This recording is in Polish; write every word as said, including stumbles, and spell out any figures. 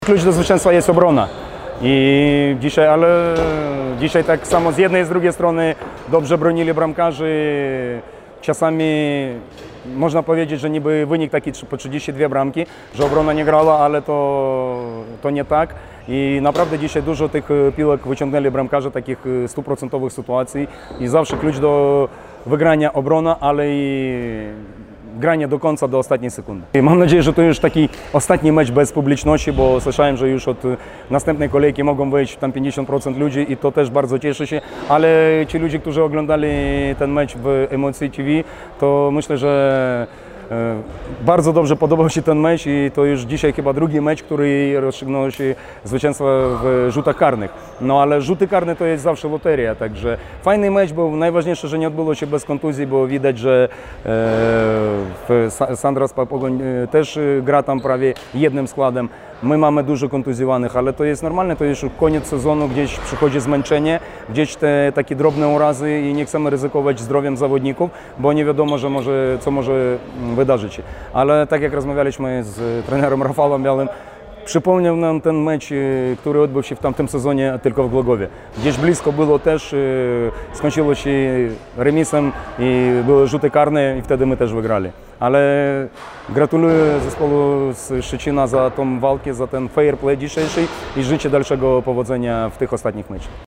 Klucz do zwycięstwa jest obrona. I dzisiaj, ale dzisiaj tak samo z jednej i z drugiej strony dobrze bronili bramkarzy. Czasami można powiedzieć, że niby wynik taki po trzydzieści dwie bramki, że obrona nie grała, ale to, to nie tak. I naprawdę dzisiaj dużo tych piłek wyciągnęli bramkarze, takich stuprocentowych sytuacji. I zawsze klucz do wygrania obrona, ale i granie do końca, do ostatniej sekundy. I mam nadzieję, że to już taki ostatni mecz bez publiczności, bo słyszałem, że już od następnej kolejki mogą wejść tam pięćdziesiąt procent ludzi i to też bardzo cieszy się, ale ci ludzie, którzy oglądali ten mecz w Emocji T V, to myślę, że bardzo dobrze podobał się ten mecz i to już dzisiaj chyba drugi mecz, który rozstrzygnął się zwycięstwo w rzutach karnych. No ale rzuty karne to jest zawsze loteria, także fajny mecz był. Najważniejsze, że nie odbyło się bez kontuzji, bo widać, że Sandra Pogoń też gra tam prawie jednym składem. My mamy dużo kontuzjowanych, ale to jest normalne, to jest już koniec sezonu, gdzieś przychodzi zmęczenie, gdzieś te takie drobne urazy i nie chcemy ryzykować zdrowiem zawodników, bo nie wiadomo, że może, co może wydarzyć się. Ale tak jak rozmawialiśmy z trenerem Rafałem Białym, przypomniał nam ten mecz, który odbył się w tamtym sezonie tylko w Głogowie. Gdzieś blisko było też, skończyło się remisem i były rzuty karne i wtedy my też wygrali. Ale gratuluję zespołu z Szczecina za tą walkę, za ten fair play dzisiejszy i życzę dalszego powodzenia w tych ostatnich meczach.